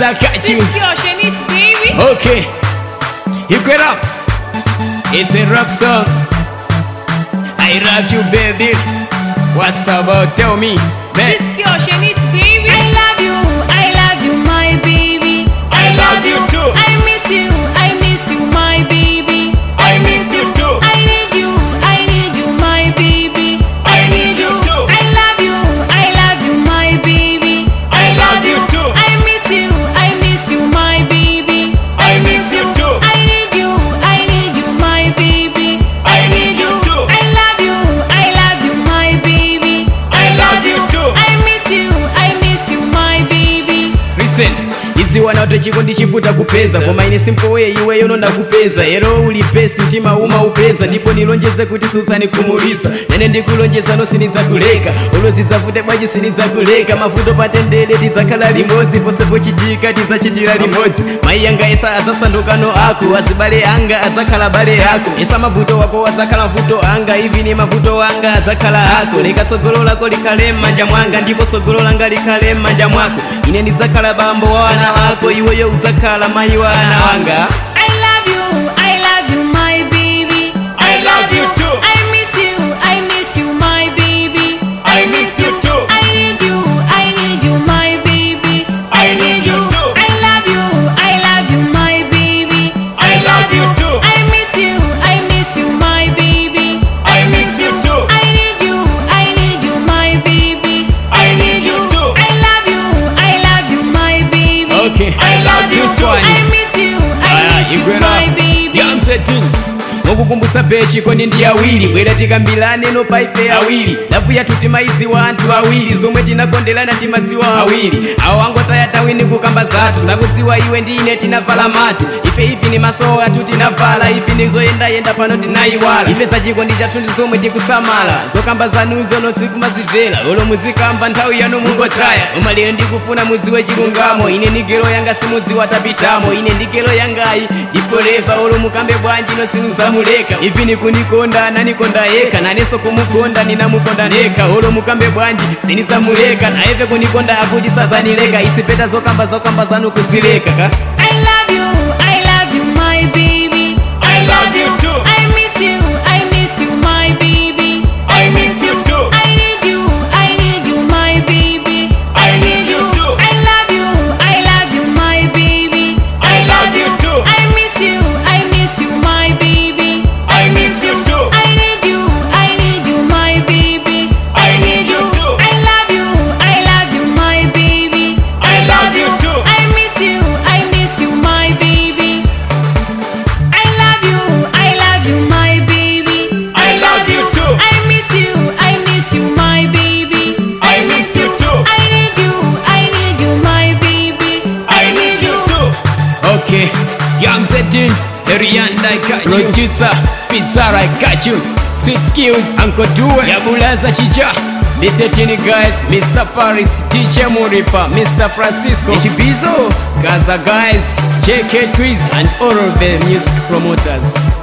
I got you. This girl, Shanice, baby. Okay, you get up. It's a rap song. I love you, baby. What's about? Tell me, man. This girl, Shanice, baby. I love you, my baby. I love you too. I miss you, my baby. I miss you too. I need you, my baby. I need you too. I love you, my baby. I love you too. I miss you, my baby. I miss you too. I need you, my baby. I need you too. I love you, my baby. I love you too. I miss you, my baby. Listen, iziwa nato chikondi chivuta kupeza koma ine simpowe iweyo ndakupeza ero uli best mtima umaupeza ndipo nilonjeze kuti susanikhumulisa nene ndikulonjeza nosinidzakuleka olozizavute bwaji sinidzakuleka mavuto patendere tidzakhala limodzi pose pochitika tidzachitira limodzi mayi yanga esa azasandukano ako azibale anga adzakhala bale ako esa mavuto wako azakhala mavuto anga ivi ni mavuto wanga adzakhala ako leka tsogolo lako likhale m'manja mwanga ndipo tsogolo langa likhale m'manja mwako ine ndidzakhala bambo wa wana wako iweyo udzakhala mayi wa ana wanga. I love you, my baby. I love you too. I miss you, my baby. I miss you too. I need you, my baby. I need you too. I love you, my baby. I love you too. I miss you, my baby. I miss you too. I need you, my baby. I need you too. I love you, my baby. Okay, I love you too. I miss you, my baby. Yeah, I'm setting. Mukukumbusa pechi kondi ndi awiri bwera tikambilane no paipe awiri lafu yatuti maizi wa anthu awiri zomwe tinakondelana timadziwa awiri awo angotayatawini kukamba zathu zakudziwa iwe ndi ine tinavala matu ife ipi ni maso athu tinavala ipi nizoyendayenda pano tinayiwala ife zachikondi chathu ndi zomwe tikusamala zokamba zanuzo nosikumazivela olo muzikamba nthawi yanu mungotaya umalire ndikufuna mudziwe chilungamo ine ni gelo yanga simudziwa tapitamo ine ndi gelo yangayi ifoleva olo mukambe bwanji nosinuzamuleka ivi nikunikonda nanikonda yeka naneso kumukonda ninamukonda neka olo mukambe bwanji sinizamuleka naeve kunikonda akuti sazanileka isipeta zokamba zanu kuzileka ka. I love you, my baby. I love you too. I miss you, my baby. I miss you too. I need you, my baby. I need you too. I love you, my baby. I love you too. I miss you, my baby. I miss you too. I need you, my baby. I need you too. I love you, my baby. I love you too. I miss you, my baby. I love you, my baby. I love you too. I miss you, my baby. I miss you too. I need you, my baby. I need you too. Okay, Young Zedin, Rihanna, I got you. Producer, Pizarra, I got you. Sweet Skills, Uncle Due, Yabulaza Chicha. The 13 guys, Mr. Paris, DJ Muripa, Mr. Francisco, Chibizo, Gaza guys, JK Twist, and all of the music promoters.